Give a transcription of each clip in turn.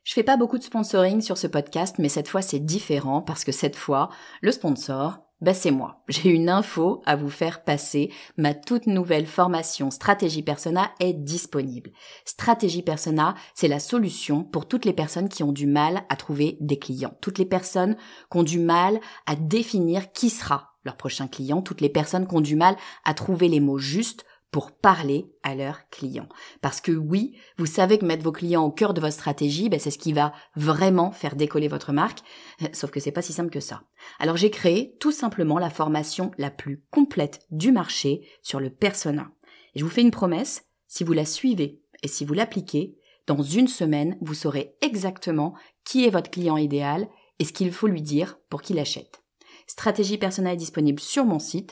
Je fais pas beaucoup de sponsoring sur ce podcast, mais cette fois c'est différent parce que cette fois, le sponsor, c'est moi. J'ai une info à vous faire passer. Ma toute nouvelle formation Stratégie Persona est disponible. Stratégie Persona, c'est la solution pour toutes les personnes qui ont du mal à trouver des clients. Toutes les personnes qui ont du mal à définir qui sera leur prochain client. Toutes les personnes qui ont du mal à trouver les mots justes pour parler à leurs clients. Parce que oui, vous savez que mettre vos clients au cœur de votre stratégie, c'est ce qui va vraiment faire décoller votre marque, sauf que c'est pas si simple que ça. Alors j'ai créé tout simplement la formation la plus complète du marché sur le persona. Et je vous fais une promesse, si vous la suivez et si vous l'appliquez, dans une semaine, vous saurez exactement qui est votre client idéal et ce qu'il faut lui dire pour qu'il achète. Stratégie Persona est disponible sur mon site,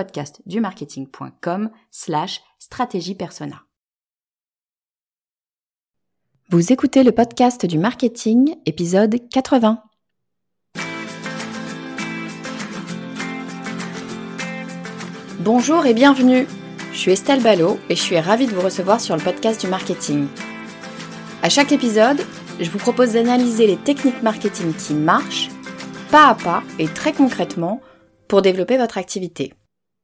lepodcastdumarketing.com/stratégie persona. Vous écoutez le podcast du marketing, épisode 80. Bonjour et bienvenue. Je suis Estelle Ballot et je suis ravie de vous recevoir sur le podcast du marketing. À chaque épisode, je vous propose d'analyser les techniques marketing qui marchent, pas à pas et très concrètement, pour développer votre activité.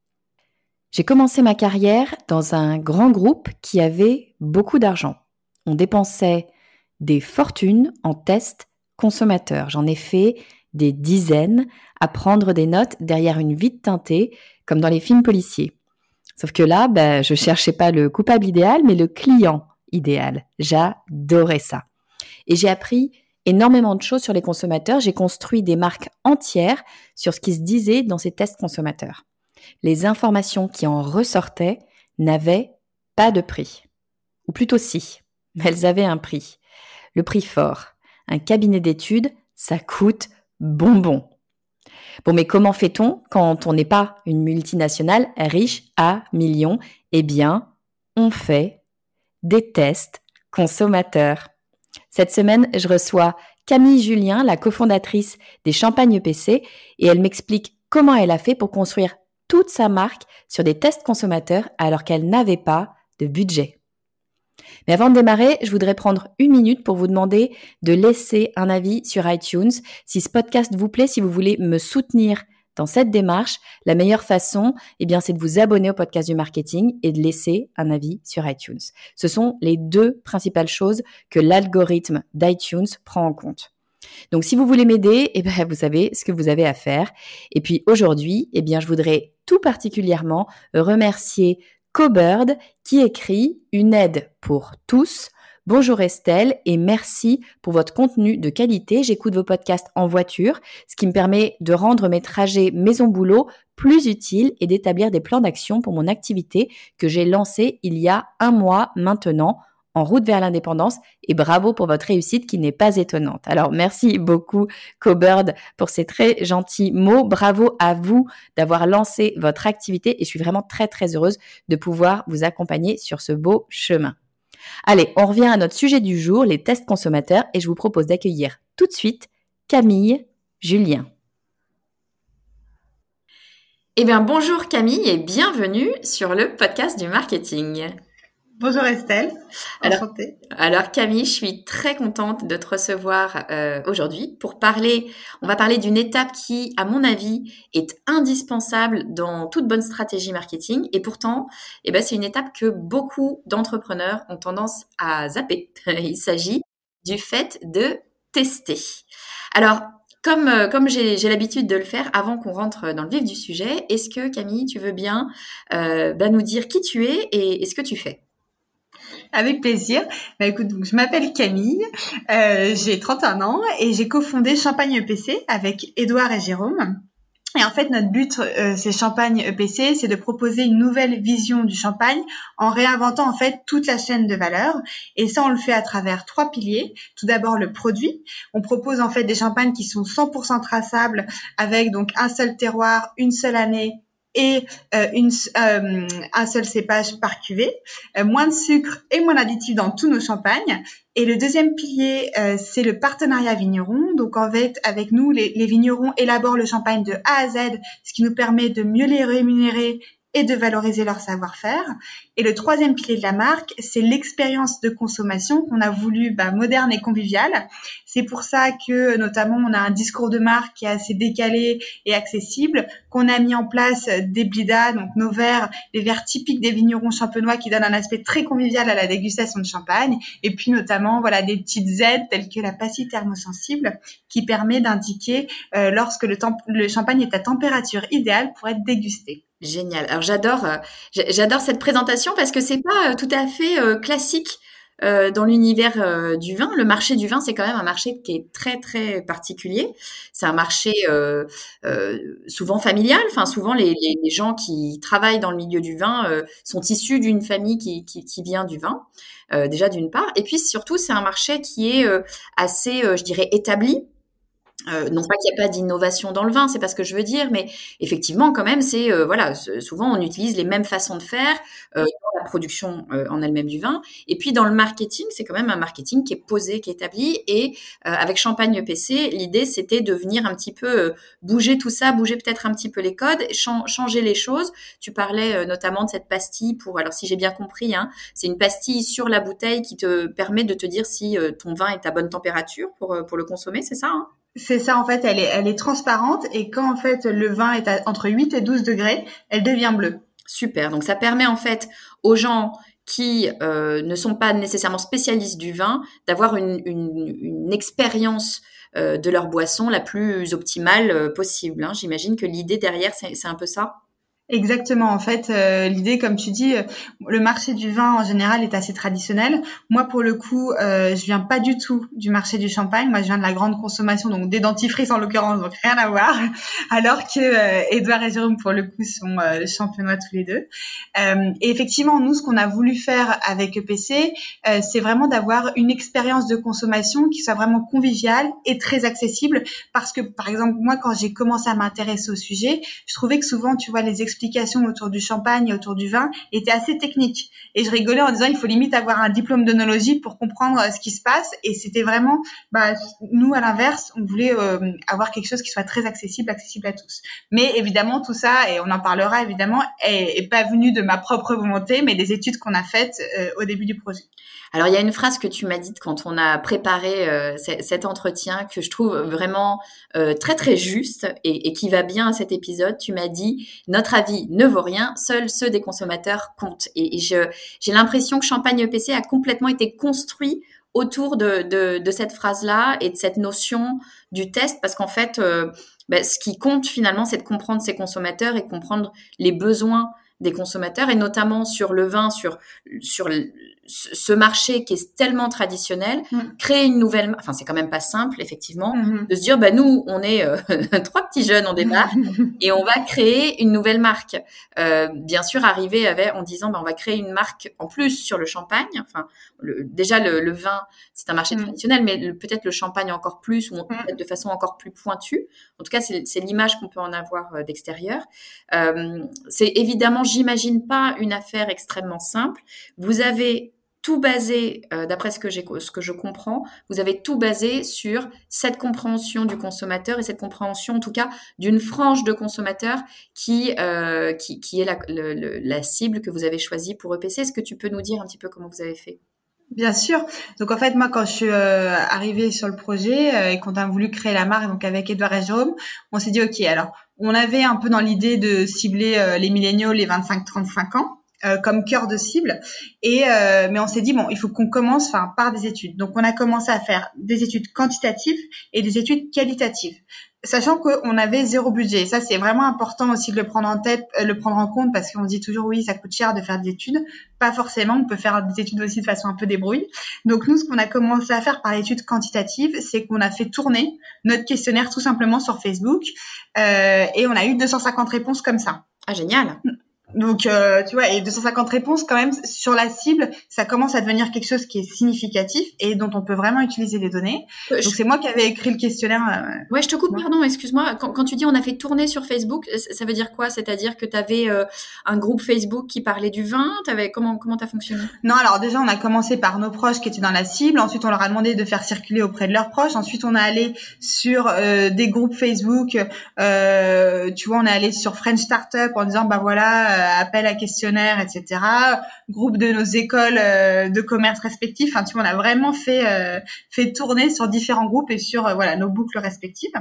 J'ai commencé ma carrière dans un grand groupe qui avait beaucoup d'argent. On dépensait des fortunes en tests consommateurs. J'en ai fait des dizaines à prendre des notes derrière une vitre teintée, comme dans les films policiers. Sauf que là, je cherchais pas le coupable idéal, mais le client idéal. J'adorais ça. Et j'ai appris énormément de choses sur les consommateurs. J'ai construit des marques entières sur ce qui se disait dans ces tests consommateurs. Les informations qui en ressortaient n'avaient pas de prix. Ou plutôt si, mais elles avaient un prix. Le prix fort. Un cabinet d'études, ça coûte bonbon. Bon, mais comment fait-on quand on n'est pas une multinationale riche à millions ? Eh bien, on fait des tests consommateurs. Cette semaine, je reçois Camille Julien, la cofondatrice des Champagnes EPC, et elle m'explique comment elle a fait pour construire toute sa marque sur des tests consommateurs alors qu'elle n'avait pas de budget. Mais avant de démarrer, je voudrais prendre une minute pour vous demander de laisser un avis sur iTunes. Si ce podcast vous plaît, si vous voulez me soutenir dans cette démarche, la meilleure façon, c'est de vous abonner au podcast du marketing et de laisser un avis sur iTunes. Ce sont les deux principales choses que l'algorithme d'iTunes prend en compte. Donc, si vous voulez m'aider, vous savez ce que vous avez à faire. Et puis aujourd'hui, je voudrais tout particulièrement remercier Cobird qui écrit une aide pour tous. Bonjour Estelle et merci pour votre contenu de qualité. J'écoute vos podcasts en voiture, ce qui me permet de rendre mes trajets maison-boulot plus utiles et d'établir des plans d'action pour mon activité que j'ai lancée il y a 1 mois maintenant. En route vers l'indépendance et bravo pour votre réussite qui n'est pas étonnante. Alors, merci beaucoup Cobird pour ces très gentils mots. Bravo à vous d'avoir lancé votre activité et je suis vraiment très très heureuse de pouvoir vous accompagner sur ce beau chemin. Allez, on revient à notre sujet du jour, les tests consommateurs et je vous propose d'accueillir tout de suite Camille Julien. Bonjour Camille et bienvenue sur le podcast du marketing. Bonjour Estelle, enchantée. Alors Camille, je suis très contente de te recevoir aujourd'hui pour parler, on va parler d'une étape qui, à mon avis, est indispensable dans toute bonne stratégie marketing et pourtant, c'est une étape que beaucoup d'entrepreneurs ont tendance à zapper. Il s'agit du fait de tester. Alors, comme j'ai l'habitude de le faire, avant qu'on rentre dans le vif du sujet, est-ce que Camille, tu veux bien nous dire qui tu es et ce que tu fais ? Avec plaisir. Écoute, donc, je m'appelle Camille, j'ai 31 ans et j'ai cofondé Champagnes EPC avec Édouard et Jérôme. Et en fait, notre but, c'est Champagnes EPC, c'est de proposer une nouvelle vision du champagne en réinventant en fait toute la chaîne de valeur. Et ça, on le fait à travers 3 piliers. Tout d'abord, le produit. On propose en fait des champagnes qui sont 100% traçables avec donc un seul terroir, une seule année et un seul cépage par cuvée, moins de sucre et moins d'additifs dans tous nos champagnes. Et le deuxième pilier, c'est le partenariat vigneron. Donc en fait, avec nous, les vignerons élaborent le champagne de A à Z, ce qui nous permet de mieux les rémunérer et de valoriser leur savoir-faire. Et le troisième pilier de la marque, c'est l'expérience de consommation qu'on a voulu moderne et conviviale. C'est pour ça que, notamment, on a un discours de marque qui est assez décalé et accessible, qu'on a mis en place des blidas, donc nos verres, les verres typiques des vignerons champenois qui donnent un aspect très convivial à la dégustation de champagne. Et puis, notamment, des petites aides telles que la pastille thermosensible qui permet d'indiquer lorsque le champagne est à température idéale pour être dégusté. Génial. Alors j'adore cette présentation parce que c'est pas tout à fait classique dans l'univers du vin. Le marché du vin, c'est quand même un marché qui est très très particulier. C'est un marché souvent familial. Enfin, souvent les gens qui travaillent dans le milieu du vin sont issus d'une famille qui vient du vin. Déjà d'une part, et puis surtout c'est un marché qui est assez, je dirais, établi. Non pas qu'il n'y a pas d'innovation dans le vin, c'est pas ce que je veux dire, mais effectivement, quand même, souvent on utilise les mêmes façons de faire dans la production en elle-même du vin, et puis dans le marketing, c'est quand même un marketing qui est posé, qui est établi, et avec Champagne EPC, l'idée c'était de venir un petit peu bouger tout ça, bouger peut-être un petit peu les codes, changer les choses. Tu parlais notamment de cette pastille alors si j'ai bien compris, hein, c'est une pastille sur la bouteille qui te permet de te dire si ton vin est à bonne température pour le consommer, c'est ça, hein? C'est ça, en fait, elle est transparente et quand en fait le vin est entre 8 et 12 degrés, elle devient bleue. Super, donc ça permet en fait aux gens qui ne sont pas nécessairement spécialistes du vin d'avoir une expérience de leur boisson la plus optimale possible, hein. J'imagine que l'idée derrière, c'est un peu ça. Exactement. En fait, l'idée, comme tu dis, le marché du vin en général est assez traditionnel. Moi, pour le coup, je viens pas du tout du marché du champagne. Moi, je viens de la grande consommation, donc des dentifrices en l'occurrence, donc rien à voir. Alors que Édouard et Jérôme, pour le coup, sont champenois tous les deux. Et effectivement, nous, ce qu'on a voulu faire avec EPC, c'est vraiment d'avoir une expérience de consommation qui soit vraiment conviviale et très accessible. Parce que, par exemple, moi, quand j'ai commencé à m'intéresser au sujet, je trouvais que souvent, tu vois, les explications autour du champagne et autour du vin étaient assez techniques. Et je rigolais en disant, il faut limite avoir un diplôme d'œnologie pour comprendre ce qui se passe. Et c'était vraiment, nous, à l'inverse, on voulait avoir quelque chose qui soit très accessible à tous. Mais évidemment, tout ça, et on en parlera évidemment, est pas venu de ma propre volonté, mais des études qu'on a faites au début du projet. Alors, il y a une phrase que tu m'as dite quand on a préparé cet entretien que je trouve vraiment très, très juste et qui va bien à cet épisode. Tu m'as dit « Notre avis ne vaut rien, seuls ceux des consommateurs comptent ». Et j'ai l'impression que Champagne EPC a complètement été construit autour de cette phrase-là et de cette notion du test parce qu'en fait, ce qui compte finalement, c'est de comprendre ses consommateurs et de comprendre les besoins des consommateurs et notamment sur le vin, sur ce marché qui est tellement traditionnel, créer une nouvelle, enfin c'est quand même pas simple effectivement, de se dire nous on est trois petits jeunes on démarre et on va créer une nouvelle marque. Bien sûr arriver en disant on va créer une marque en plus sur le champagne. Enfin déjà le vin c'est un marché traditionnel, mais peut-être le champagne encore plus ou peut-être de façon encore plus pointue. En tout cas c'est l'image qu'on peut en avoir d'extérieur. C'est évidemment j'imagine pas une affaire extrêmement simple. Vous avez tout basé, d'après ce que je comprends, vous avez tout basé sur cette compréhension du consommateur et cette compréhension, en tout cas, d'une frange de consommateurs qui est la cible que vous avez choisie pour EPC. Est-ce que tu peux nous dire un petit peu comment vous avez fait ? Bien sûr. Donc en fait, moi, quand je suis arrivée sur le projet et qu'on a voulu créer la marque, donc avec Édouard et Jérôme, on s'est dit ok. Alors, on avait un peu dans l'idée de cibler les milléniaux, les 25-35 ans. Comme cœur de cible mais on s'est dit il faut qu'on commence par des études. Donc on a commencé à faire des études quantitatives et des études qualitatives, sachant qu'on avait 0 budget. Ça c'est vraiment important aussi de le prendre en compte parce qu'on dit toujours oui ça coûte cher de faire des études, pas forcément, on peut faire des études aussi de façon un peu débrouille. Donc nous ce qu'on a commencé à faire par l'étude quantitative, c'est qu'on a fait tourner notre questionnaire tout simplement sur Facebook et on a eu 250 réponses comme ça. Ah génial. Donc, tu vois, et 250 réponses quand même sur la cible, ça commence à devenir quelque chose qui est significatif et dont on peut vraiment utiliser les données. Donc, c'est moi qui avais écrit le questionnaire. Ouais, je te coupe, pardon, excuse-moi. Quand tu dis on a fait tourner sur Facebook, ça veut dire quoi ? C'est-à-dire que tu avais un groupe Facebook qui parlait du vin ? Comment t'as fonctionné ? Non, alors déjà, on a commencé par nos proches qui étaient dans la cible. Ensuite, on leur a demandé de faire circuler auprès de leurs proches. Ensuite, on est allé sur des groupes Facebook. Tu vois, on est allé sur French Startup en disant, voilà, appel à questionnaire, etc. Groupe de nos écoles de commerce respectives. Enfin, tu vois, on a vraiment fait tourner sur différents groupes et sur nos boucles respectives.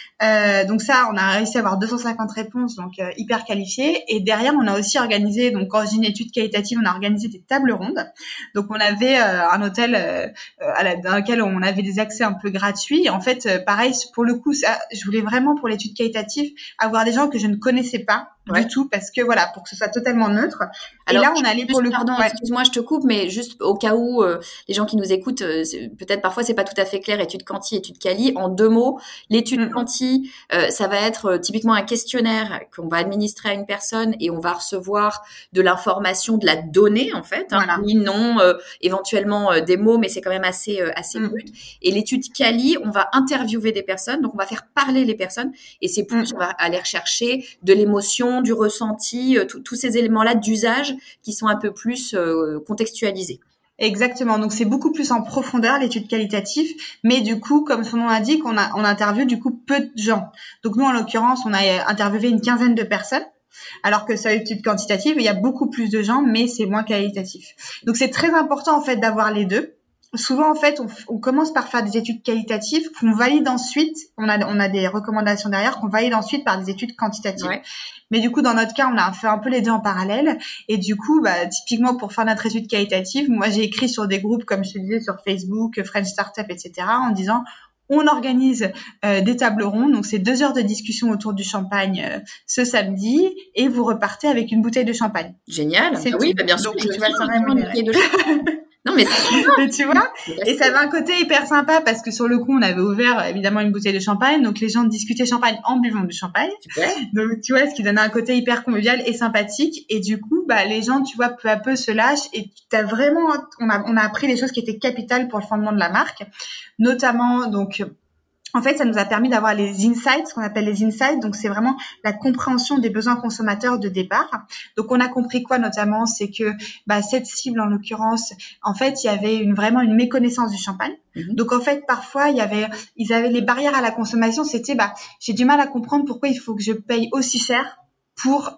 Donc ça, on a réussi à avoir 250 réponses, donc hyper qualifiées. Et derrière, on a aussi organisé, donc quand je dis une étude qualitative, on a organisé des tables rondes. Donc on avait un hôtel dans lequel on avait des accès un peu gratuits. Et en fait, pareil, pour le coup, ça, je voulais vraiment pour l'étude qualitative avoir des gens que je ne connaissais pas du tout, parce que pour que ce soit totalement neutre. Alors, et là, on allait pour le coup. Pardon, excuse-moi, je te coupe, mais juste au cas où les gens qui nous écoutent, peut-être parfois c'est pas tout à fait clair, étude quanti, étude quali. En 2 mots, l'étude quanti, ça va être typiquement un questionnaire qu'on va administrer à une personne et on va recevoir de l'information, de la donnée en fait, oui, non, éventuellement des mots, mais c'est quand même assez brut. Et l'étude quali, on va interviewer des personnes, donc on va faire parler les personnes et c'est plus on va aller rechercher de l'émotion, du ressenti, tous ces éléments-là d'usage qui sont un peu plus contextualisés. Exactement. Donc, c'est beaucoup plus en profondeur, l'étude qualitative. Mais du coup, comme son nom l'indique, on interviewe du coup peu de gens. Donc, nous, en l'occurrence, on a interviewé une quinzaine de personnes. Alors que sur l'étude quantitative, il y a beaucoup plus de gens, mais c'est moins qualitatif. Donc, c'est très important, en fait, d'avoir les deux. Souvent, en fait, on commence par faire des études qualitatives qu'on valide ensuite. On a des recommandations derrière qu'on valide ensuite par des études quantitatives. Ouais. Mais du coup, dans notre cas, on a fait un peu les deux en parallèle. Et du coup, typiquement, pour faire notre étude qualitative, moi, j'ai écrit sur des groupes, comme je te disais, sur Facebook, French Startup, etc., en disant on organise des tables rondes. Donc, c'est 2 heures de discussion autour du champagne ce samedi et vous repartez avec une bouteille de champagne. Génial. C'est oui, bien sûr. Donc, tu vas quand même une bouteille de champagne. Non, mais et tu vois, et ça avait un côté hyper sympa parce que sur le coup, on avait ouvert évidemment une bouteille de champagne, donc les gens discutaient champagne en buvant du champagne. Super. Donc tu vois, ce qui donnait un côté hyper convivial et sympathique. Et du coup, les gens, tu vois, peu à peu se lâchent et t'as vraiment, on a appris les choses qui étaient capitales pour le fondement de la marque, notamment donc. En fait, ça nous a permis d'avoir les insights, ce qu'on appelle les insights. Donc, c'est vraiment la compréhension des besoins consommateurs de départ. Donc, on a compris quoi, notamment, c'est que cette cible, en l'occurrence, en fait, il y avait vraiment une méconnaissance du champagne. Donc, en fait, parfois, ils avaient les barrières à la consommation. C'était, j'ai du mal à comprendre pourquoi il faut que je paye aussi cher pour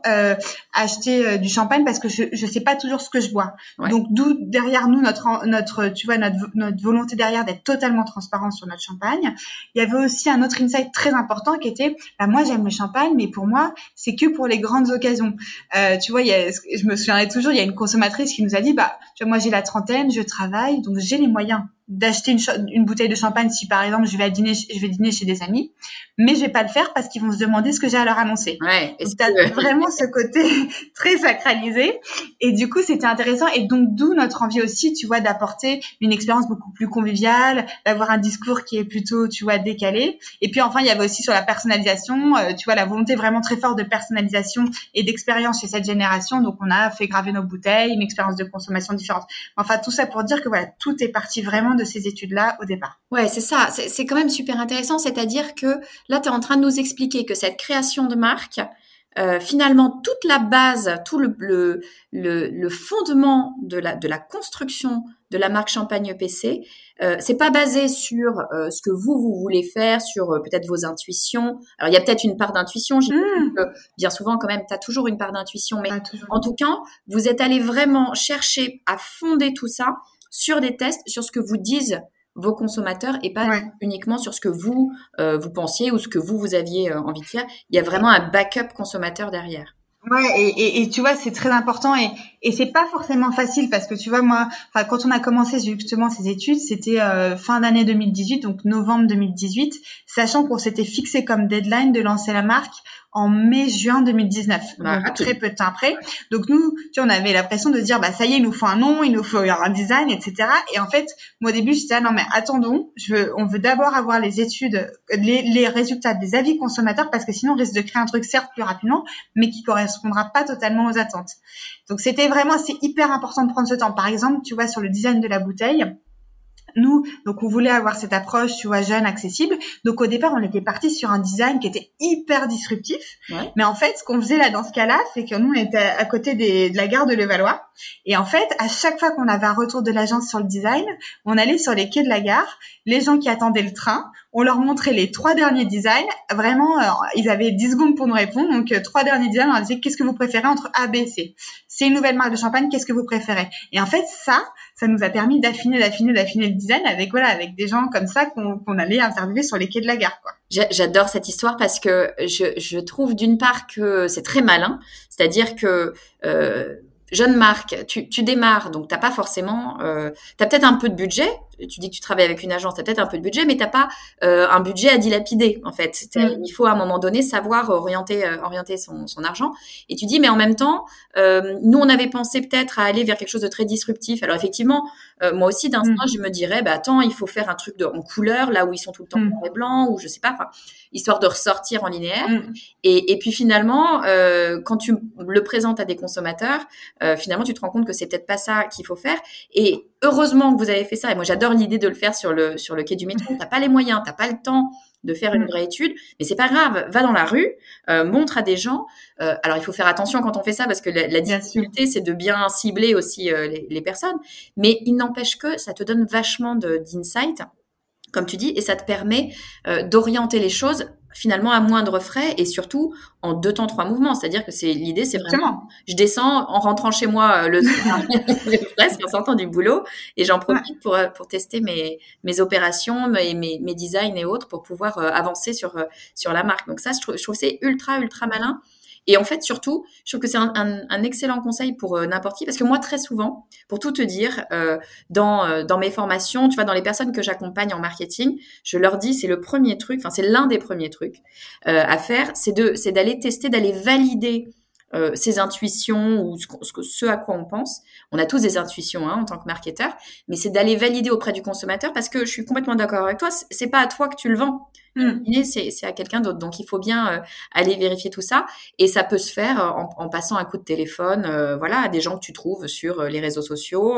acheter du champagne parce que je sais pas toujours ce que je bois. Ouais. Donc d'où derrière nous notre tu vois notre volonté derrière d'être totalement transparent sur notre champagne. Il y avait aussi un autre insight très important qui était moi j'aime le champagne mais pour moi c'est que pour les grandes occasions. Tu vois je me souviendrai toujours il y a une consommatrice qui nous a dit tu vois moi j'ai la trentaine, je travaille donc j'ai les moyens d'acheter une bouteille de champagne si par exemple je vais dîner chez des amis, mais je vais pas le faire parce qu'ils vont se demander ce que j'ai à leur annoncer. Ouais, donc t'as vraiment ce côté très sacralisé et du coup c'était intéressant et donc d'où notre envie aussi tu vois d'apporter une expérience beaucoup plus conviviale, d'avoir un discours qui est plutôt tu vois décalé et puis enfin il y avait aussi sur la personnalisation tu vois la volonté vraiment très forte de personnalisation et d'expérience chez cette génération donc on a fait graver nos bouteilles, une expérience de consommation différente. Enfin tout ça pour dire que voilà tout est parti vraiment de ces études-là au départ. Ouais, c'est ça. C'est quand même super intéressant. C'est-à-dire que là, tu es en train de nous expliquer que cette création de marque, finalement, toute la base, tout le fondement de la construction de la marque Champagne EPC, c'est pas basé sur ce que vous voulez faire, sur peut-être vos intuitions. Alors, il y a peut-être une part d'intuition. J'imagine que bien souvent, quand même, tu as toujours une part d'intuition. Mais en tout cas, vous êtes allé vraiment chercher à fonder tout ça sur des tests, sur ce que vous disent vos consommateurs et pas uniquement sur ce que vous pensiez ou ce que vous aviez envie de faire. Il y a vraiment un backup consommateur derrière. Ouais, et tu vois, c'est très important et c'est pas forcément facile parce que tu vois, moi, quand on a commencé justement ces études, c'était fin d'année 2018, donc novembre 2018, sachant qu'on s'était fixé comme deadline de lancer la marque en mai-juin 2019, donc très peu de temps après. Donc nous, tu vois, on avait l'impression de dire, ça y est, il nous faut un nom, il nous faut un design, etc. Et en fait, moi au début, j'étais non mais attendons, on veut d'abord avoir les études, les résultats des avis consommateurs parce que sinon on risque de créer un truc certes plus rapidement, mais qui correspondra pas totalement aux attentes. Donc c'est hyper important de prendre ce temps. Par exemple, tu vois, sur le design de la bouteille, nous, donc on voulait avoir cette approche, tu vois, jeune, accessible. Donc au départ, on était parti sur un design qui était hyper disruptif. Ouais. Mais en fait, ce qu'on faisait là dans ce cas-là, c'est que nous, on était à côté de la gare de Levallois. Et en fait, à chaque fois qu'on avait un retour de l'agence sur le design, on allait sur les quais de la gare, les gens qui attendaient le train, on leur montrait les 3 derniers designs. Vraiment, ils avaient 10 secondes pour nous répondre. Donc, 3 derniers designs, on leur disait qu'est-ce que vous préférez entre A, B et C. C'est une nouvelle marque de champagne, qu'est-ce que vous préférez? Et en fait, ça nous a permis d'affiner le design avec des gens comme ça qu'on allait interviewer sur les quais de la gare, quoi. J'adore cette histoire parce que je trouve d'une part que c'est très malin, c'est-à-dire que jeune marque, tu démarres, donc t'as pas forcément, t'as peut-être un peu de budget. Tu dis que tu travailles avec une agence, t'as peut-être un peu de budget, mais t'as pas un budget à dilapider en fait. Il faut à un moment donné savoir orienter son argent. Et tu dis, mais en même temps, nous on avait pensé peut-être à aller vers quelque chose de très disruptif. Alors effectivement, moi aussi d'instinct, je me dirais, bah attends, il faut faire un truc en couleur, là où ils sont tout le temps noir et blanc, ou je sais pas, enfin, histoire de ressortir en linéaire. Et puis finalement, quand tu le présentes à des consommateurs, finalement tu te rends compte que c'est peut-être pas ça qu'il faut faire. Et heureusement que vous avez fait ça. Et moi, j'adore l'idée de le faire sur le quai du métro. T'as pas les moyens, t'as pas le temps de faire une vraie étude, mais c'est pas grave. Va dans la rue, montre à des gens. Alors, il faut faire attention quand on fait ça parce que la difficulté, c'est de bien cibler aussi les personnes. Mais il n'empêche que ça te donne vachement d'insight, comme tu dis, et ça te permet d'orienter les choses finalement à moindre frais et surtout en 2 temps 3 mouvements. C'est-à-dire que l'idée, c'est vraiment, je descends en rentrant chez moi le soir, presque en sortant du boulot, et j'en profite pour tester mes opérations, mes designs et autres pour pouvoir avancer sur la marque. Donc ça, je trouve que c'est ultra malin. Et en fait, surtout, je trouve que c'est un excellent conseil pour n'importe qui, parce que moi, très souvent, pour tout te dire, dans mes formations, tu vois, dans les personnes que j'accompagne en marketing, je leur dis, c'est le premier truc, enfin, c'est l'un des premiers trucs à faire, c'est d'aller tester, d'aller valider ses intuitions ou ce à quoi on pense. On a tous des intuitions en tant que marketeur, mais c'est d'aller valider auprès du consommateur, parce que je suis complètement d'accord avec toi, c'est pas à toi que tu le vends. C'est à quelqu'un d'autre. Donc, il faut bien aller vérifier tout ça. Et ça peut se faire en passant un coup de téléphone à des gens que tu trouves sur les réseaux sociaux,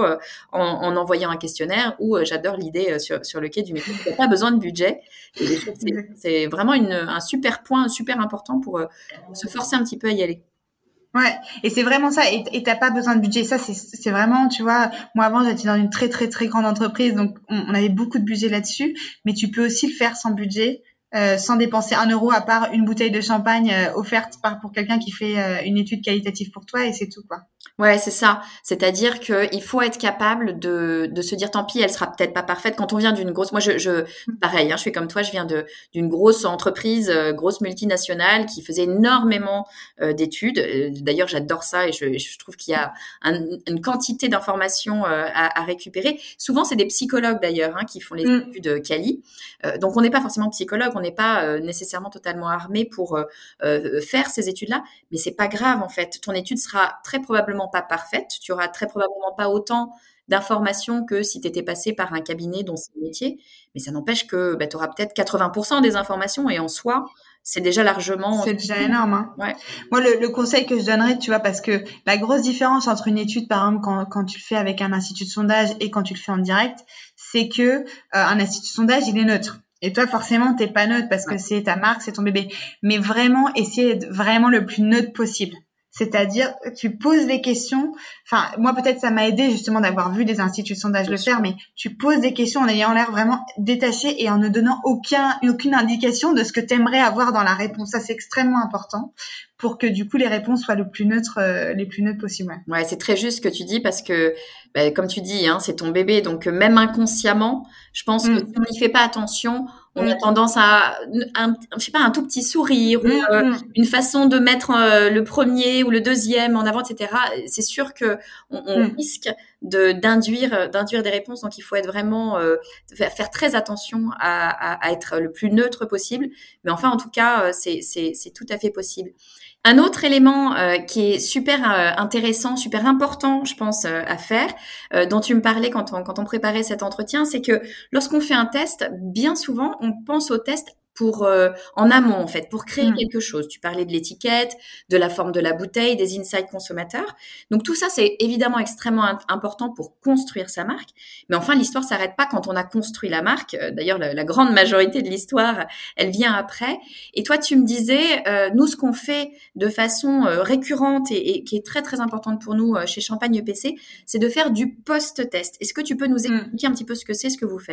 en envoyant un questionnaire, ou j'adore l'idée sur le quai du métro. Tu n'as pas besoin de budget. Et je trouve que c'est vraiment un super point, super important pour se forcer un petit peu à y aller. Ouais, et c'est vraiment ça. Et t'as pas besoin de budget. Ça, c'est vraiment, tu vois, moi avant, j'étais dans une très, très, très grande entreprise, donc on avait beaucoup de budget là-dessus. Mais tu peux aussi le faire sans budget, sans dépenser 1 euro, à part une bouteille de champagne offerte pour quelqu'un qui fait une étude qualitative pour toi, et c'est tout, quoi. Ouais, c'est ça. C'est-à-dire qu'il faut être capable de se dire, tant pis, elle sera peut-être pas parfaite. Quand on vient d'une grosse, moi, pareil, je suis comme toi, je viens d'une grosse entreprise, grosse multinationale qui faisait énormément d'études. D'ailleurs, j'adore ça et je trouve qu'il y a une quantité d'informations à récupérer. Souvent, c'est des psychologues d'ailleurs qui font les études quali. Donc, on n'est pas forcément psychologue, on n'est pas nécessairement totalement armé pour faire ces études-là, mais c'est pas grave en fait. Ton étude sera très probablement pas parfaite, tu auras très probablement pas autant d'informations que si tu étais passé par un cabinet dont c'est le métier, mais ça n'empêche que tu auras peut-être 80% des informations, et en soi, c'est déjà largement... C'est déjà énorme. Ouais. Moi, le conseil que je donnerais, tu vois, parce que la grosse différence entre une étude, par exemple, quand tu le fais avec un institut de sondage et quand tu le fais en direct, c'est que un institut de sondage, il est neutre. Et toi, forcément, t'es pas neutre parce que c'est ta marque, c'est ton bébé. Mais vraiment, essayer d'être vraiment le plus neutre possible. C'est-à-dire, tu poses des questions. Enfin, moi, peut-être, ça m'a aidé justement d'avoir vu des instituts de sondage le faire, mais tu poses des questions en ayant l'air vraiment détaché et en ne donnant aucune indication de ce que tu aimerais avoir dans la réponse. Ça, c'est extrêmement important pour que du coup les réponses soient les plus neutres possibles. Ouais, c'est très juste ce que tu dis, parce que, comme tu dis, c'est ton bébé, donc même inconsciemment, je pense que si on n'y fait pas attention, on a tendance à je sais pas, un tout petit sourire ou une façon de mettre le premier ou le deuxième en avant, etc. C'est sûr que on risque d'induire des réponses, donc il faut être vraiment faire très attention à être le plus neutre possible. Mais enfin, en tout cas, c'est tout à fait possible. Un autre élément qui est super intéressant, super important, je pense, à faire, dont tu me parlais quand on préparait cet entretien, c'est que lorsqu'on fait un test, bien souvent, on pense au test pour en amont, en fait, pour créer quelque chose. Tu parlais de l'étiquette, de la forme de la bouteille, des insights consommateurs. Donc tout ça, c'est évidemment extrêmement important pour construire sa marque. Mais enfin, l'histoire s'arrête pas quand on a construit la marque. D'ailleurs, la grande majorité de l'histoire, elle vient après. Et toi, tu me disais, nous, ce qu'on fait de façon récurrente et qui est très, très importante pour nous chez Champagne EPC, c'est de faire du post-test. Est-ce que tu peux nous expliquer un petit peu ce que c'est, ce que vous faites ?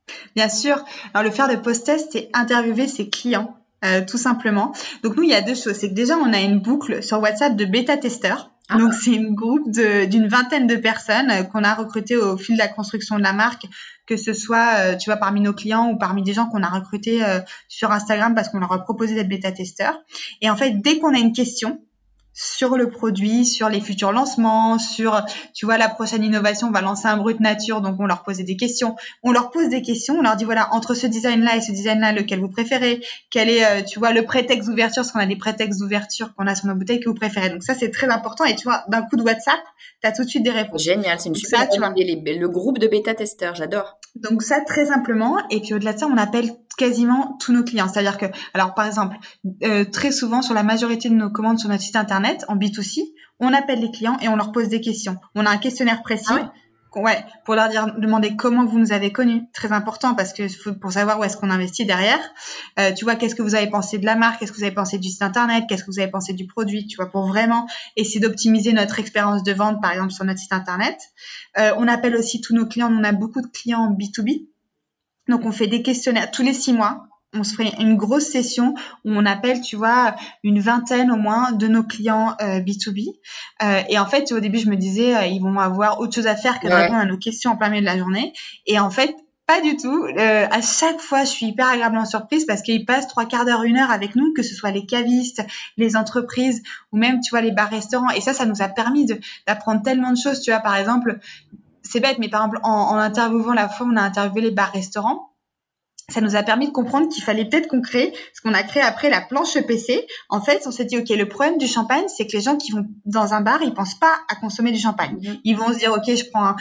Bien sûr. Alors, le faire de post-test, c'est interviewer ses clients, tout simplement. Donc, nous, il y a deux choses. C'est que déjà, on a une boucle sur WhatsApp de bêta-testeurs. Ah. Donc, c'est une groupe d'une vingtaine de personnes qu'on a recrutées au fil de la construction de la marque, que ce soit, tu vois, parmi nos clients ou parmi des gens qu'on a recrutés sur Instagram parce qu'on leur a proposé d'être bêta-testeurs. Et en fait, dès qu'on a une question sur le produit, sur les futurs lancements, sur, tu vois, la prochaine innovation, on va lancer un brut nature, donc on leur posait des questions. On leur pose des questions, on leur dit, voilà, entre ce design-là et ce design-là, lequel vous préférez? Quel est, tu vois, le prétexte d'ouverture, parce qu'on a des prétextes d'ouverture qu'on a sur nos bouteilles que vous préférez. Donc ça, c'est très important. Et tu vois, d'un coup de WhatsApp, tu as tout de suite des réponses. Génial, c'est une Donc super ça, tu bonne vois. idée. Le groupe de bêta-testeurs, j'adore. Donc ça, très simplement. Et puis au-delà de ça, on appelle quasiment tous nos clients. C'est-à-dire que, alors par exemple, très souvent sur la majorité de nos commandes sur notre site internet, en B2C, on appelle les clients et on leur pose des questions. On a un questionnaire précis. Ah ouais? Ouais, pour leur demander comment vous nous avez connus. Très important parce que pour savoir où est-ce qu'on investit derrière. Tu vois, qu'est-ce que vous avez pensé de la marque? Qu'est-ce que vous avez pensé du site internet? Qu'est-ce que vous avez pensé du produit? Tu vois, pour vraiment essayer d'optimiser notre expérience de vente, par exemple, sur notre site internet. On appelle aussi tous nos clients. On a beaucoup de clients en B2B. Donc, on fait des questionnaires tous les 6 mois. On se fait une grosse session où on appelle, tu vois, une vingtaine au moins de nos clients B2B. Et en fait, au début, je me disais, ils vont avoir autre chose à faire que de répondre à nos questions en plein milieu de la journée. Et en fait, pas du tout. À chaque fois, je suis hyper agréablement surprise parce qu'ils passent 3/4 d'heure, 1 heure avec nous, que ce soit les cavistes, les entreprises ou même, tu vois, les bars-restaurants. Et ça nous a permis d'apprendre tellement de choses. Tu vois, par exemple, c'est bête, mais par exemple, en interviewant la fois, on a interviewé les bars-restaurants. Ça nous a permis de comprendre qu'il fallait peut-être qu'on crée, ce qu'on a créé après la planche EPC. En fait, on s'est dit, OK, le problème du champagne, c'est que les gens qui vont dans un bar, ils pensent pas à consommer du champagne. Ils vont se dire, OK, je prends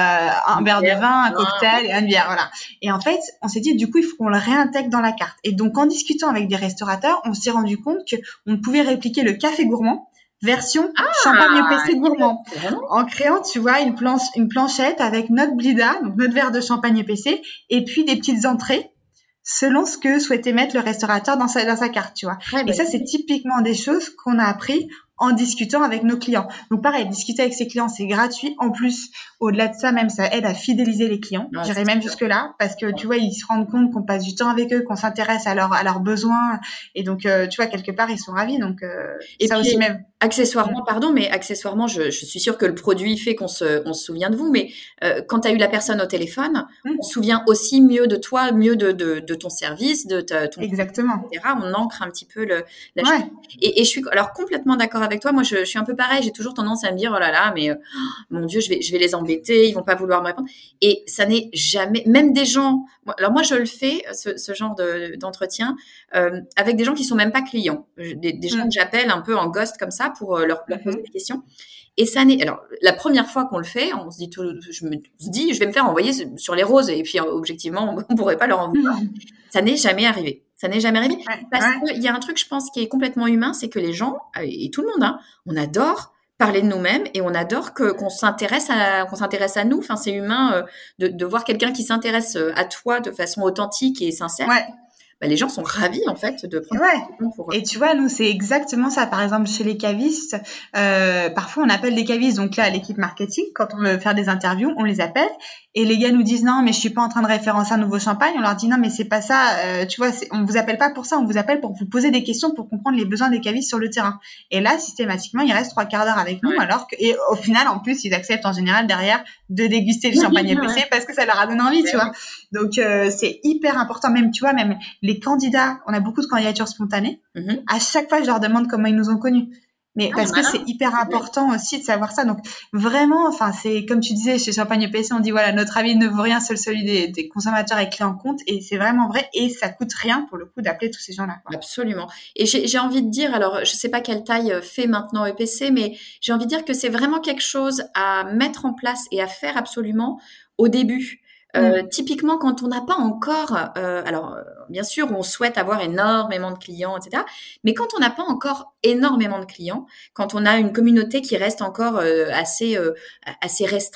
un verre de vin, un cocktail et une bière, voilà. Et en fait, on s'est dit, du coup, il faut qu'on le réintègre dans la carte. Et donc, en discutant avec des restaurateurs, on s'est rendu compte qu'on pouvait répliquer le café gourmand version champagne EPC gourmand, en créant, tu vois, une planchette avec notre blida, donc notre verre de champagne EPC, et puis des petites entrées selon ce que souhaitait mettre le restaurateur dans sa carte, tu vois. Et ça, c'est typiquement des choses qu'on a appris en discutant avec nos clients. Donc pareil, discuter avec ses clients, c'est gratuit. En plus, au-delà de ça, même, ça aide à fidéliser les clients. J'irais même jusque-là, parce que, tu vois, ils se rendent compte qu'on passe du temps avec eux, qu'on s'intéresse à leurs besoins. Et donc, tu vois, quelque part, ils sont ravis. Donc, et ça puis, aussi même. Accessoirement, pardon, mais accessoirement, je suis sûre que le produit fait qu'on se souvient de vous, mais quand tu as eu la personne au téléphone, on se souvient aussi mieux de toi, mieux de ton service, de ton Exactement. produit, etc. On ancre un petit peu la chose. Et je suis alors complètement d'accord avec toi. Moi, je suis un peu pareil. J'ai toujours tendance à me dire, oh là là, mais mon Dieu, je vais les embêter. Ils vont pas vouloir me répondre. Et ça n'est jamais, même des gens. Alors moi, je le fais, ce genre d'entretien, avec des gens qui sont même pas clients, des gens que j'appelle un peu en ghost comme ça pour leur poser des questions. Et ça n'est, alors, la première fois qu'on le fait, on se dit je vais me faire envoyer sur les roses. Et puis, objectivement, on pourrait pas leur en vouloir. Ça n'est jamais arrivé. Ça n'est jamais arrivé. Parce qu'il y a un truc, je pense, qui est complètement humain, c'est que les gens, et tout le monde, hein, on adore parler de nous-mêmes et on adore qu'on s'intéresse à nous. Enfin, c'est humain de voir quelqu'un qui s'intéresse à toi de façon authentique et sincère. Bah, les gens sont ravis en fait de prendre le temps pour eux. Et tu vois, nous, c'est exactement ça. Par exemple, chez les cavistes, parfois on appelle des cavistes. Donc là, l'équipe marketing, quand on veut faire des interviews, on les appelle. Et les gars nous disent non, mais je suis pas en train de référencer un nouveau champagne. On leur dit non, mais c'est pas ça. Tu vois, on vous appelle pas pour ça. On vous appelle pour vous poser des questions pour comprendre les besoins des cavistes sur le terrain. Et là, systématiquement, ils restent 3/4 d'heure avec nous. Alors que, et au final, en plus, ils acceptent en général derrière de déguster le champagne épicé parce que ça leur a donné envie, tu vois. Donc, c'est hyper important. Même, tu vois, même les candidats, on a beaucoup de candidatures spontanées. À chaque fois, je leur demande comment ils nous ont connus. Mais parce que c'est hyper important aussi de savoir ça. Donc vraiment, enfin c'est comme tu disais chez Champagne EPC, on dit voilà, notre avis ne vaut rien, seul celui des consommateurs et clients compte. Et c'est vraiment vrai. Et ça coûte rien pour le coup d'appeler tous ces gens-là. Absolument. Et j'ai envie de dire, alors je sais pas quelle taille fait maintenant EPC, mais j'ai envie de dire que c'est vraiment quelque chose à mettre en place et à faire absolument au début. Typiquement, quand on n'a pas encore, alors bien sûr, on souhaite avoir énormément de clients, etc. Mais quand on n'a pas encore énormément de clients, quand on a une communauté qui reste encore assez restreinte,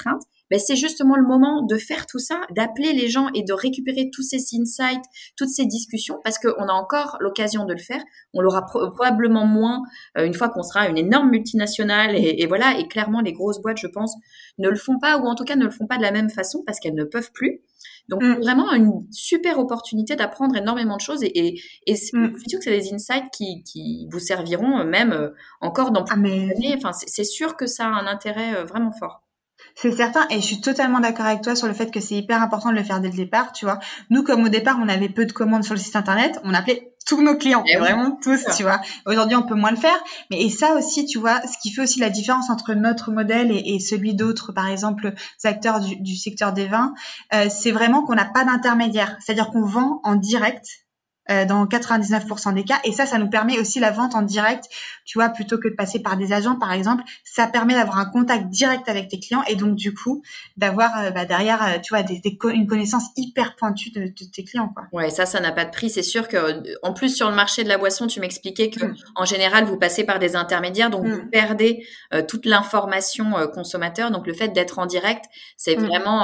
c'est justement le moment de faire tout ça, d'appeler les gens et de récupérer tous ces insights, toutes ces discussions, parce qu'on a encore l'occasion de le faire. On l'aura probablement moins une fois qu'on sera une énorme multinationale et voilà. Et clairement, les grosses boîtes, je pense, ne le font pas, ou en tout cas ne le font pas de la même façon parce qu'elles ne peuvent plus. Donc, c'est vraiment une super opportunité d'apprendre énormément de choses et je suis sûre que c'est des insights qui vous serviront même encore dans plusieurs années. Enfin, c'est sûr que ça a un intérêt vraiment fort. C'est certain, et je suis totalement d'accord avec toi sur le fait que c'est hyper important de le faire dès le départ, tu vois. Nous, comme au départ, on avait peu de commandes sur le site internet, on appelait tous nos clients, vraiment tous, tu vois. Aujourd'hui, on peut moins le faire, mais et ça aussi, tu vois, ce qui fait aussi la différence entre notre modèle et celui d'autres, par exemple, acteurs du secteur des vins, c'est vraiment qu'on n'a pas d'intermédiaire. C'est-à-dire qu'on vend en direct dans 99% des cas. Et ça nous permet aussi la vente en direct, tu vois, plutôt que de passer par des agents, par exemple. Ça permet d'avoir un contact direct avec tes clients et donc, du coup, d'avoir derrière, tu vois, une connaissance hyper pointue de tes clients, quoi. Ouais, ça n'a pas de prix. C'est sûr que, en plus, sur le marché de la boisson, tu m'expliquais que, en général, vous passez par des intermédiaires, donc vous perdez toute l'information consommateur. Donc, le fait d'être en direct, c'est vraiment,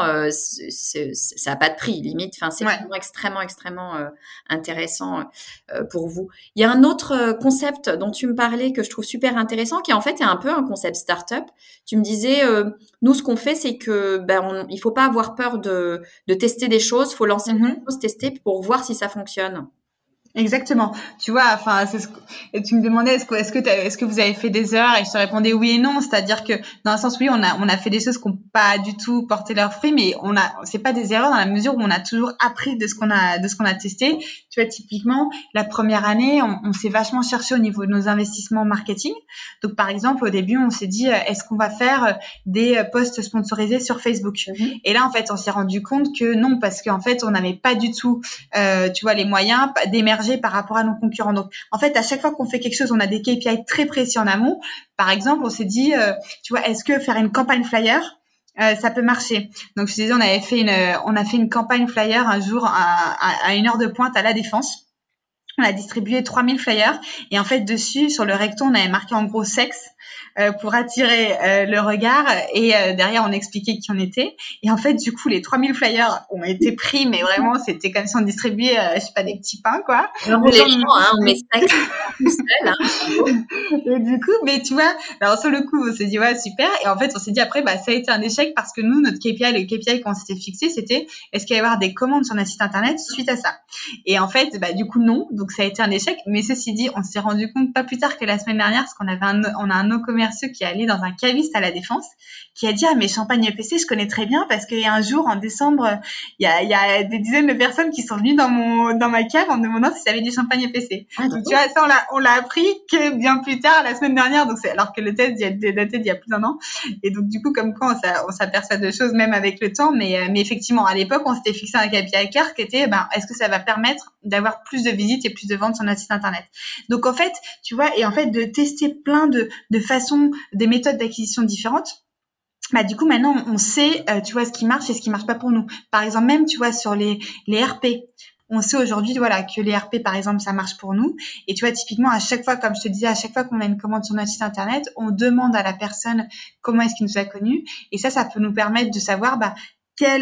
ça n'a pas de prix, limite. Enfin, c'est vraiment extrêmement intéressant pour vous. Il y a un autre concept dont tu me parlais que je trouve super intéressant, qui en fait est un peu un concept startup. Tu me disais, nous, ce qu'on fait, c'est que il faut pas avoir peur de tester des choses, faut lancer des choses, tester pour voir si ça fonctionne. Exactement. Tu vois, enfin, et tu me demandais est-ce que vous avez fait des erreurs et je te répondais oui et non, c'est-à-dire que dans un sens oui, on a fait des choses qui n'ont pas du tout porté leurs fruits, mais c'est pas des erreurs dans la mesure où on a toujours appris de ce qu'on a testé. Tu vois, typiquement, la première année, on s'est vachement cherché au niveau de nos investissements marketing. Donc par exemple, au début, on s'est dit est-ce qu'on va faire des posts sponsorisés sur Facebook? Et là en fait, on s'est rendu compte que non, parce qu'en fait, on n'avait pas du tout tu vois, les moyens d'émerger par rapport à nos concurrents. Donc, en fait, à chaque fois qu'on fait quelque chose, on a des KPI très précis en amont. Par exemple, on s'est dit, tu vois, est-ce que faire une campagne flyer, ça peut marcher? Donc, je te disais, on a fait une campagne flyer un jour à une heure de pointe à La Défense. On a distribué 3000 flyers et en fait dessus sur le recto on avait marqué en gros sexe pour attirer le regard et derrière on expliquait qui on était et en fait du coup les 3000 flyers ont été pris mais vraiment c'était comme si on distribuait je sais pas des petits pains quoi. Alors les gens on met sexe tout seul et du coup mais tu vois alors sur le coup on s'est dit ouais super et en fait on s'est dit après ça a été un échec parce que nous notre KPI le KPI qu'on s'était fixé c'était est-ce qu'il va y avoir des commandes sur notre site internet suite à ça et en fait du coup non. Donc ça a été un échec, mais ceci dit, on s'est rendu compte pas plus tard que la semaine dernière, parce qu'on avait on a un de nos commerciaux qui est allé dans un caviste à La Défense, qui a dit mais Champagne EPC, je connais très bien parce qu'il y a un jour en décembre, il y a des dizaines de personnes qui sont venues dans ma cave en me demandant si ça avait du Champagne EPC. Donc tu vois, ça on l'a appris que bien plus tard, la semaine dernière, donc alors que le test est daté d'il y a plus d'un an. Et donc du coup, comme quoi on s'aperçoit de choses même avec le temps, mais effectivement à l'époque, on s'était fixé un KPI clair qui était est-ce que ça va permettre d'avoir plus de visites et plus de ventes sur notre site internet. Donc en fait, tu vois, et en fait de tester plein de façons, des méthodes d'acquisition différentes. Du coup maintenant on sait, tu vois, ce qui marche et ce qui marche pas pour nous. Par exemple même, tu vois, sur les RP. On sait aujourd'hui, voilà, que les RP, par exemple, ça marche pour nous. Et tu vois, typiquement, à chaque fois, comme je te disais, à chaque fois qu'on a une commande sur notre site internet, on demande à la personne comment est-ce qu'il nous a connus. Et ça peut nous permettre de savoir, quel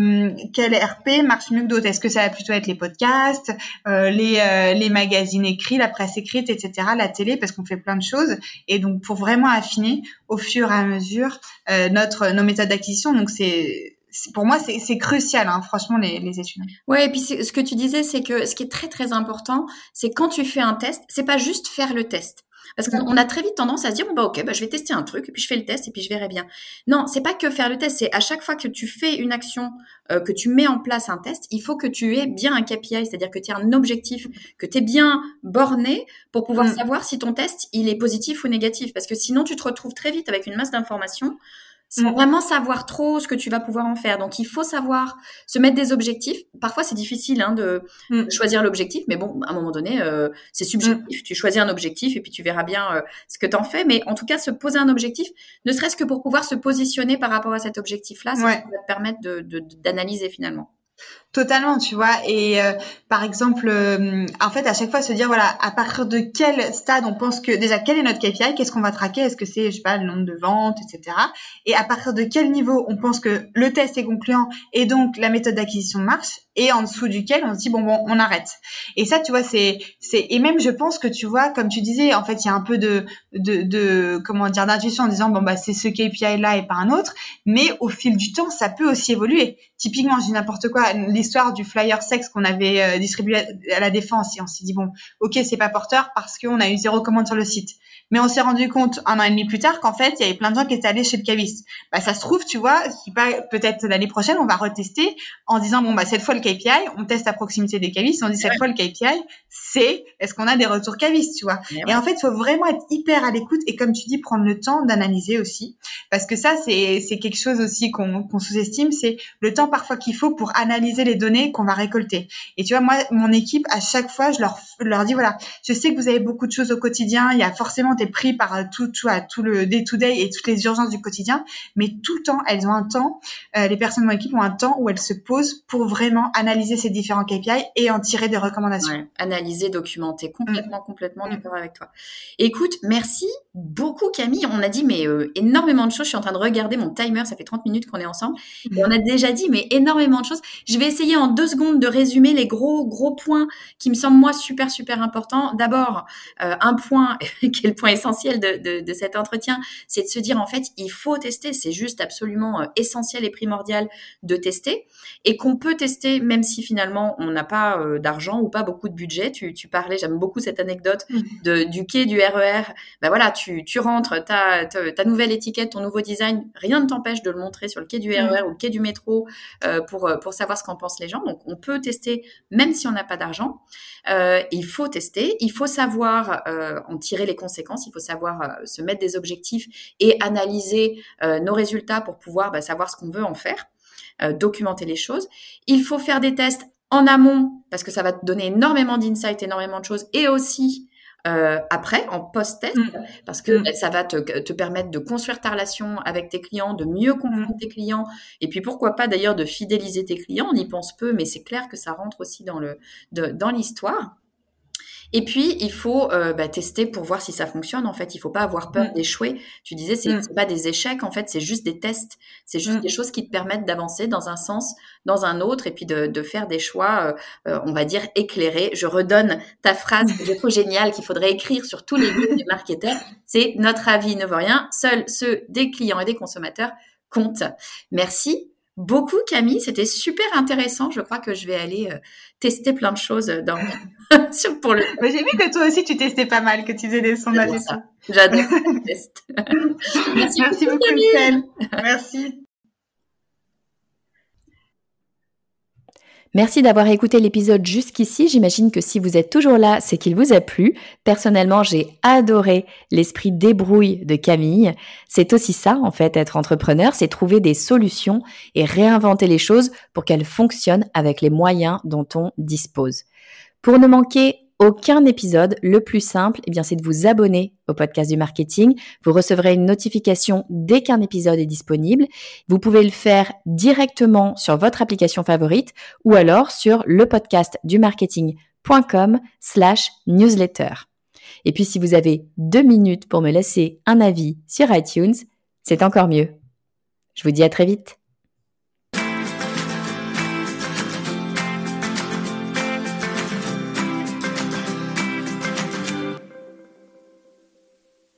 RP marche mieux que d'autres. Est-ce que ça va plutôt être les podcasts, les magazines écrits, la presse écrite, etc., la télé, parce qu'on fait plein de choses. Et donc, pour vraiment affiner au fur et à mesure nos méthodes d'acquisition. Donc, pour moi, c'est crucial, hein, franchement, les études. Ouais, et puis ce que tu disais, c'est que ce qui est très très important, c'est quand tu fais un test, c'est pas juste faire le test. Parce qu'on a très vite tendance à se dire ok, je vais tester un truc et puis je fais le test et puis je verrai bien. Non, c'est pas que faire le test, c'est à chaque fois que tu fais une action, que tu mets en place un test, il faut que tu aies bien un KPI, c'est-à-dire que tu aies un objectif, que tu es bien borné pour pouvoir savoir si ton test il est positif ou négatif. Parce que sinon tu te retrouves très vite avec une masse d'informations sans vraiment savoir trop ce que tu vas pouvoir en faire. Donc, il faut savoir se mettre des objectifs. Parfois, c'est difficile de choisir l'objectif, mais bon, à un moment donné, c'est subjectif. Tu choisis un objectif et puis tu verras bien ce que tu en fais. Mais en tout cas, se poser un objectif, ne serait-ce que pour pouvoir se positionner par rapport à cet objectif-là, ça va te permettre d'analyser finalement. Totalement, tu vois. Et par exemple, en fait, à chaque fois, se dire, voilà, à partir de quel stade on pense que, déjà, quel est notre KPI, qu'est-ce qu'on va traquer, est-ce que c'est, je sais pas, le nombre de ventes, etc. Et à partir de quel niveau on pense que le test est concluant et donc la méthode d'acquisition marche, et en dessous duquel on se dit, bon, on arrête. Et ça, tu vois, et même, je pense que, tu vois, comme tu disais, en fait, il y a un peu comment dire, d'intuition en disant, bon, bah, c'est ce KPI-là et pas un autre. Mais au fil du temps, ça peut aussi évoluer. Typiquement, je dis n'importe quoi, l'histoire du flyer sexe qu'on avait distribué à la Défense, et on s'est dit, bon, ok, c'est pas porteur parce qu'on a eu 0 commande sur le site. Mais on s'est rendu compte 1 an et demi plus tard qu'en fait, il y avait plein de gens qui étaient allés chez le caviste. Bah, ça se trouve, tu vois, peut-être l'année prochaine, on va retester en disant, bon, bah, cette fois, le KPI, on teste à proximité des cavistes, on dit cette fois, le KPI, est-ce qu'on a des retours cavistes, tu vois. Et en fait, il faut vraiment être hyper à l'écoute et comme tu dis, prendre le temps d'analyser aussi. Parce que ça, c'est quelque chose aussi qu'on sous-estime, c'est le temps parfois qu'il faut pour analyser les données qu'on va récolter. Et tu vois, moi, mon équipe, à chaque fois, je leur dis, voilà, je sais que vous avez beaucoup de choses au quotidien, il y a forcément des pris par tout le day-to-day et toutes les urgences du quotidien, mais tout le temps, elles ont un temps, les personnes de mon équipe ont un temps où elles se posent pour vraiment analyser ces différents KPI et en tirer des recommandations. Ouais, analyser, documenter, complètement d'accord avec toi. Écoute, merci beaucoup Camille. On a dit mais énormément de choses. Je suis en train de regarder mon timer, ça fait 30 minutes qu'on est ensemble. Et on a déjà dit mais énormément de choses. Je vais essayer en 2 secondes de résumer les gros points qui me semblent moi super importants. D'abord, un point qui est le point essentiel de cet entretien, c'est de se dire en fait il faut tester. C'est juste absolument essentiel et primordial de tester et qu'on peut tester même si finalement on n'a pas d'argent ou pas beaucoup de budget. Tu parlais, j'aime beaucoup cette anecdote du quai du RER. Ben voilà, tu rentres, ta nouvelle étiquette, ton nouveau design, rien ne t'empêche de le montrer sur le quai du RER ou le quai du métro pour savoir ce qu'en pensent les gens. Donc on peut tester même si on n'a pas d'argent. Il faut tester, il faut savoir en tirer les conséquences, il faut savoir se mettre des objectifs et analyser nos résultats pour pouvoir savoir ce qu'on veut en faire. Documenter les choses. Il faut faire des tests en amont parce que ça va te donner énormément d'insights, énormément de choses et aussi après, en post-test, parce que ça va te permettre de construire ta relation avec tes clients, de mieux comprendre tes clients et puis pourquoi pas d'ailleurs de fidéliser tes clients. On y pense peu, mais c'est clair que ça rentre aussi dans l'histoire. Et puis, il faut tester pour voir si ça fonctionne. En fait, il faut pas avoir peur d'échouer. Tu disais, c'est pas des échecs. En fait, c'est juste des tests. C'est juste des choses qui te permettent d'avancer dans un sens, dans un autre, et puis de faire des choix, on va dire, éclairés. Je redonne ta phrase que je trouve géniale, qu'il faudrait écrire sur tous les livres des marketeurs. C'est « Notre avis ne vaut rien. Seuls ceux des clients et des consommateurs comptent ». Merci beaucoup, Camille. C'était super intéressant. Je crois que je vais aller tester plein de choses pour le. Mais j'ai vu que toi aussi tu testais pas mal, que tu faisais des sondages. J'adore ça. Test. Merci beaucoup, Estelle. Merci. Merci d'avoir écouté l'épisode jusqu'ici. J'imagine que si vous êtes toujours là, c'est qu'il vous a plu. Personnellement, j'ai adoré l'esprit débrouille de Camille. C'est aussi ça, en fait, être entrepreneur, c'est trouver des solutions et réinventer les choses pour qu'elles fonctionnent avec les moyens dont on dispose. Pour ne manquer aucun épisode, le plus simple, c'est de vous abonner au podcast du marketing. Vous recevrez une notification dès qu'un épisode est disponible. Vous pouvez le faire directement sur votre application favorite ou alors sur lepodcastdumarketing.com/newsletter. Et puis, si vous avez 2 minutes pour me laisser un avis sur iTunes, c'est encore mieux. Je vous dis à très vite.